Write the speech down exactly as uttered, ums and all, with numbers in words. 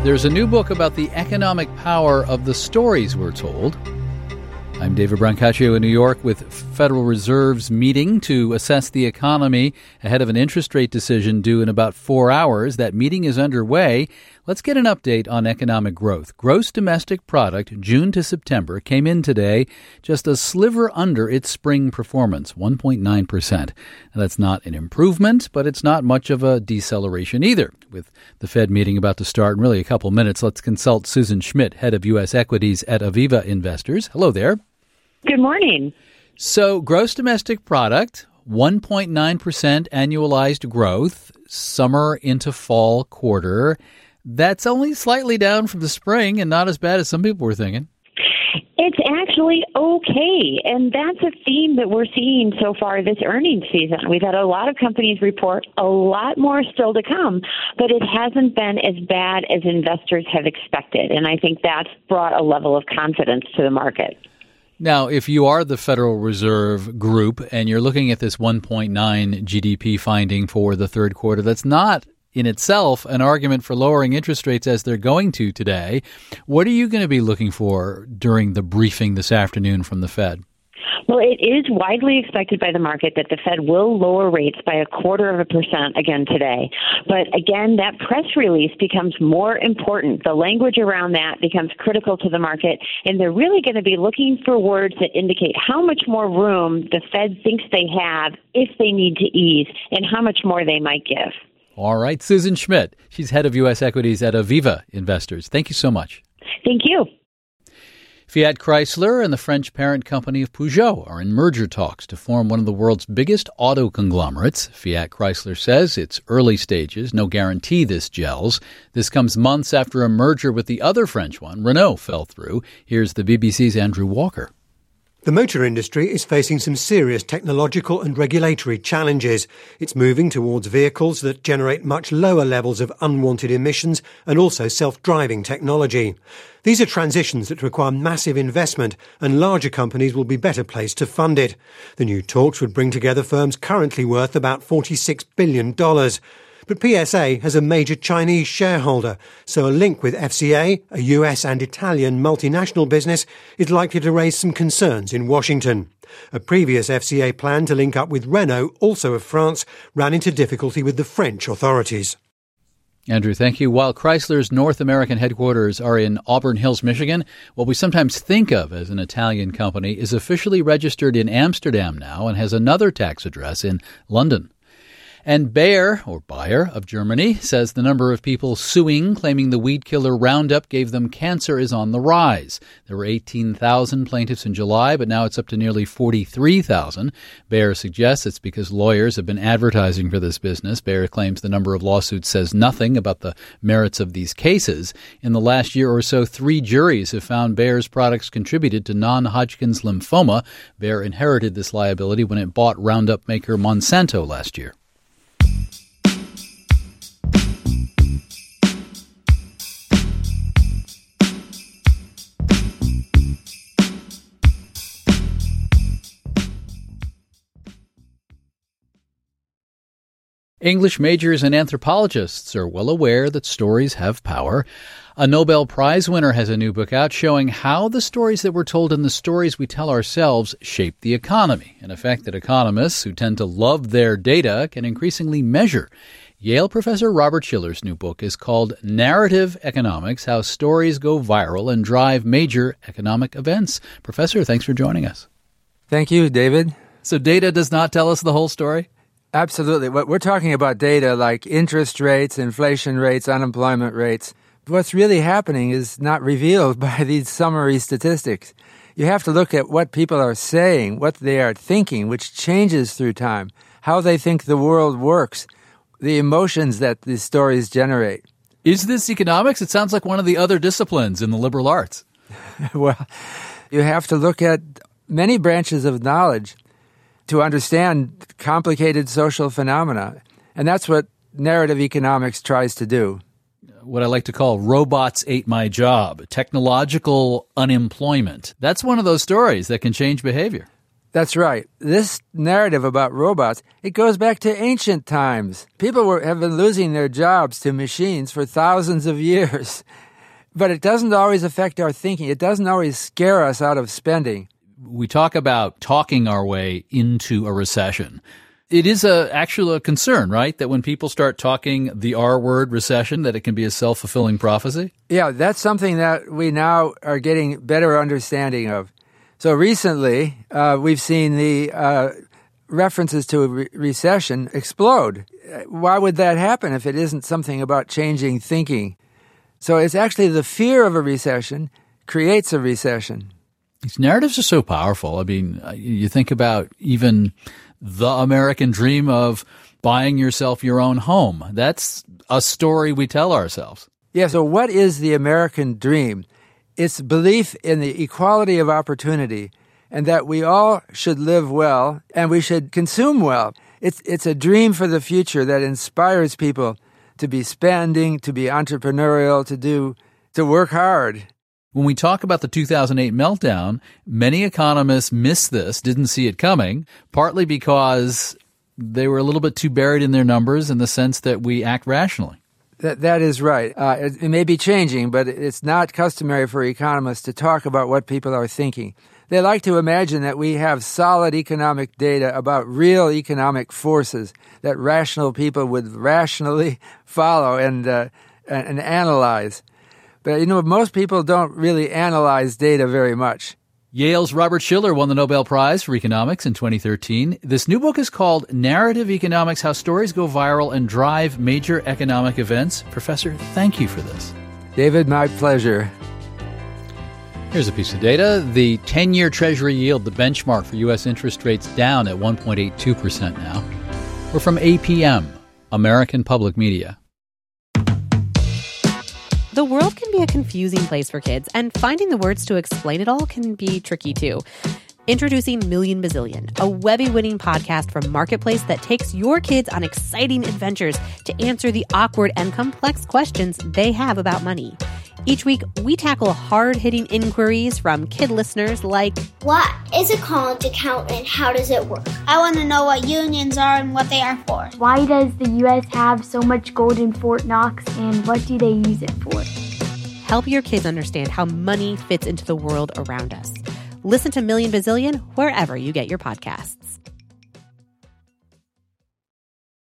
There's a new book about the economic power of the stories we're told. I'm David Brancaccio in New York with Federal Reserve's meeting to assess the economy ahead of an interest rate decision due in about four hours. That meeting is underway. Let's get an update on economic growth. Gross domestic product, June to September, came in today just a sliver under its spring performance, one point nine percent. Now, that's not an improvement, but it's not much of a deceleration either. With the Fed meeting about to start in really a couple minutes, let's consult Susan Schmidt, head of U S equities at Aviva Investors. Hello there. Good morning. So gross domestic product, one point nine percent annualized growth, summer into fall quarter. That's only slightly down from the spring and not as bad as some people were thinking. It's actually okay, and that's a theme that we're seeing so far this earnings season. We've had a lot of companies report, a lot more still to come, but it hasn't been as bad as investors have expected, and I think that's brought a level of confidence to the market. Now, if you are the Federal Reserve Group and you're looking at this one point nine G D P finding for the third quarter, that's not in itself an argument for lowering interest rates as they're going to today. What are you going to be looking for during the briefing this afternoon from the Fed? Well, it is widely expected by the market that the Fed will lower rates by a quarter of a percent again today. But again, that press release becomes more important. The language around that becomes critical to the market, and they're really going to be looking for words that indicate how much more room the Fed thinks they have if they need to ease and how much more they might give. All right. Susan Schmidt, she's head of U S equities at Aviva Investors. Thank you so much. Thank you. Fiat Chrysler and the French parent company of Peugeot are in merger talks to form one of the world's biggest auto conglomerates. Fiat Chrysler says it's early stages, no guarantee this gels. This comes months after a merger with the other French one, Renault, fell through. Here's the B B C's Andrew Walker. The motor industry is facing some serious technological and regulatory challenges. It's moving towards vehicles that generate much lower levels of unwanted emissions and also self-driving technology. These are transitions that require massive investment, and larger companies will be better placed to fund it. The new talks would bring together firms currently worth about forty-six billion dollars. But P S A has a major Chinese shareholder, so a link with F C A, a U S and Italian multinational business, is likely to raise some concerns in Washington. A previous F C A plan to link up with Renault, also of France, ran into difficulty with the French authorities. Andrew, thank you. While Chrysler's North American headquarters are in Auburn Hills, Michigan, what we sometimes think of as an Italian company is officially registered in Amsterdam now and has another tax address in London. And Bayer, or Bayer of Germany, says the number of people suing, claiming the weed killer Roundup gave them cancer, is on the rise. There were eighteen thousand plaintiffs in July, but now it's up to nearly forty-three thousand. Bayer suggests it's because lawyers have been advertising for this business. Bayer claims the number of lawsuits says nothing about the merits of these cases. In the last year or so, three juries have found Bayer's products contributed to non-Hodgkin's lymphoma. Bayer inherited this liability when it bought Roundup maker Monsanto last year. English majors and anthropologists are well aware that stories have power. A Nobel Prize winner has a new book out showing how the stories that we're told and the stories we tell ourselves shape the economy, an effect that economists, who tend to love their data, can increasingly measure. Yale professor Robert Shiller's new book is called Narrative Economics: How Stories Go Viral and Drive Major Economic Events. Professor, thanks for joining us. Thank you, David. So data does not tell us the whole story? Absolutely. We're talking about data like interest rates, inflation rates, unemployment rates. What's really happening is not revealed by these summary statistics. You have to look at what people are saying, what they are thinking, which changes through time, how they think the world works, the emotions that these stories generate. Is this economics? It sounds like one of the other disciplines in the liberal arts. Well, you have to look at many branches of knowledge to understand complicated social phenomena. And that's what narrative economics tries to do. What I like to call robots ate my job, technological unemployment. That's one of those stories that can change behavior. That's right. This narrative about robots, it goes back to ancient times. People were, have been losing their jobs to machines for thousands of years. But it doesn't always affect our thinking. It doesn't always scare us out of spending. We talk about talking our way into a recession. It is a, actually a concern, right? That when people start talking the R word, recession, that it can be a self-fulfilling prophecy? Yeah, that's something that we now are getting better understanding of. So recently, uh, we've seen the uh, references to a re- recession explode. Why would that happen if it isn't something about changing thinking? So it's actually the fear of a recession creates a recession. These narratives are so powerful. I mean, you think about even the American dream of buying yourself your own home. That's a story we tell ourselves. Yeah, so what is the American dream? It's belief in the equality of opportunity and that we all should live well and we should consume well. It's it's a dream for the future that inspires people to be spending, to be entrepreneurial, to do to work hard. When we talk about the two thousand eight meltdown, many economists missed this, didn't see it coming, partly because they were a little bit too buried in their numbers in the sense that we act rationally. That That is right. Uh, it, it may be changing, but it's not customary for economists to talk about what people are thinking. They like to imagine that we have solid economic data about real economic forces that rational people would rationally follow and uh, and, and analyze. But, you know, most people don't really analyze data very much. Yale's Robert Shiller won the Nobel Prize for Economics in twenty thirteen. This new book is called Narrative Economics, How Stories Go Viral and Drive Major Economic Events. Professor, thank you for this. David, my pleasure. Here's a piece of data. The ten-year Treasury yield, the benchmark for U S interest rates, down at one point eight two percent now. We're from A P M, American Public Media. The world can be a confusing place for kids, and finding the words to explain it all can be tricky too. Introducing Million Bazillion, a Webby-winning podcast from Marketplace that takes your kids on exciting adventures to answer the awkward and complex questions they have about money. Each week, we tackle hard-hitting inquiries from kid listeners like, what is a college account and how does it work? I want to know what unions are and what they are for. Why does the U S have so much gold in Fort Knox and what do they use it for? Help your kids understand how money fits into the world around us. Listen to Million Bazillion wherever you get your podcasts.